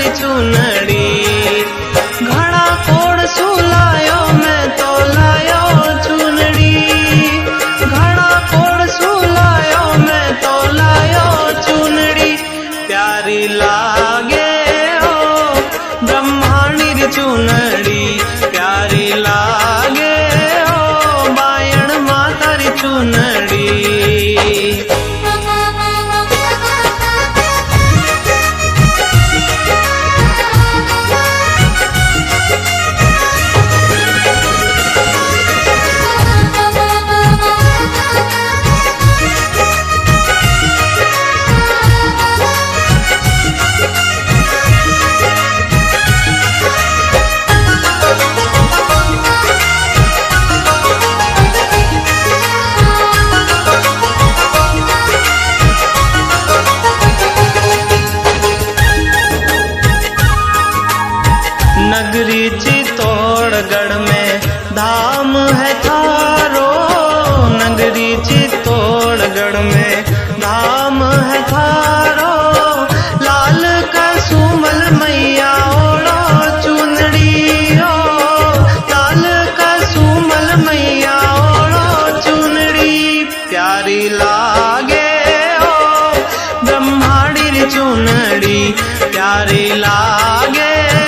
री चूनड़ी। घड़ा कोड़ सुलायो मैं तो लायो चूनड़ी। घड़ा कोड़ सुलायो मैं तो लायो चूनड़ी। प्यारी लागे ओ ब्रह्माणी री चूनड़ी। प्यारी लागे ओ बायण माता री चूनड़ी। नगरी चित्तौड़गढ़ में धाम है थारो। नगरी चित्तौड़गढ़ में धाम है थारो। लाल का सुमल मैया ओढ़ो चुनड़ी ओ। लाल का सुमल मैया ओढ़ो चुनड़ी। प्यारी लागे ओ ब्रह्माणी री चुनड़ी। प्यारी लागे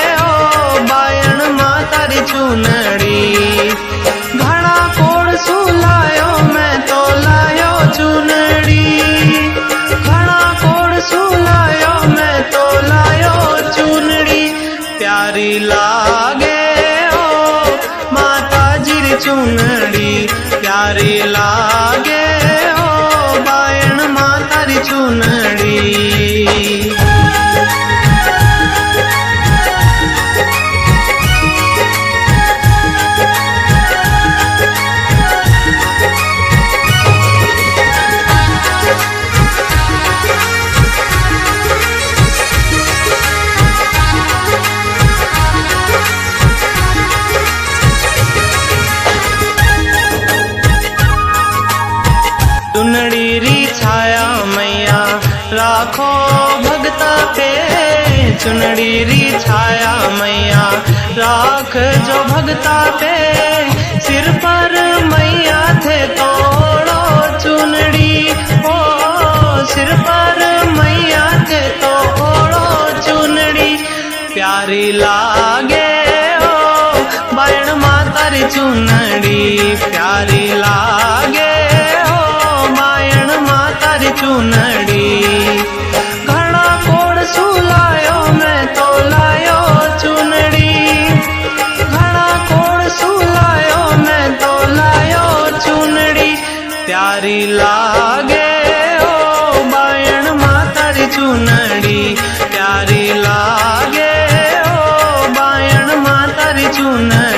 चूनड़ी। घड़ा कोड़ सुलायो मैं तो लायो चूनड़ी। घड़ा कोड़ सुलायो मैं तो लायो चूनड़ी। प्यारी लागे ओ माता जी री चूनड़ी। प्यारी लागे ओ बायण माता री चूनड़ी। चुनड़ी री छाया मैया राखो भगता पे। चुनड़ी री छाया मैया राख जो भगता पे। सिर पर मैया थे तोड़ो चुनड़ी ओ। सिर पर मैया थे तोड़ो चुनड़ी। प्यारी लागे ओ बायण माता री चुनड़ी। प्यारी लागे चूनड़ी। घड़ा कोड़ सुलायो मैं तो लायो चूनड़ी। घड़ा कोड़ सुलायो मैं तो लायो चूनड़ी। प्यारी लागे ओ बायण माता री चूनड़ी। प्यारी लागे ओ बायण माता री चूनड़ी।